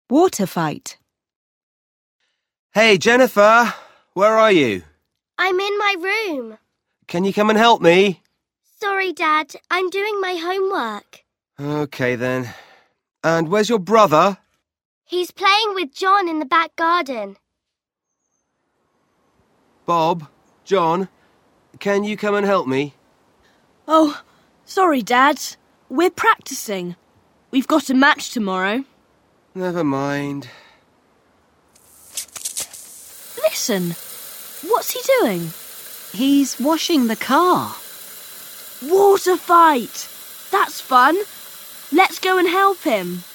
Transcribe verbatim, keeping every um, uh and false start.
Water fight. Hey, Jennifer, where are you? I'm in my room. Can you come and help me? Sorry, Dad. I'm doing my homework. OK, then. And where's your brother? He's playing with John in the back garden. Bob, John, can you come and help me? Oh, sorry, Dad. We're practicing. We've got a match tomorrow. Never mind. Listen, what's he doing? He's washing the car. Water fight! That's fun. Let's go and help him.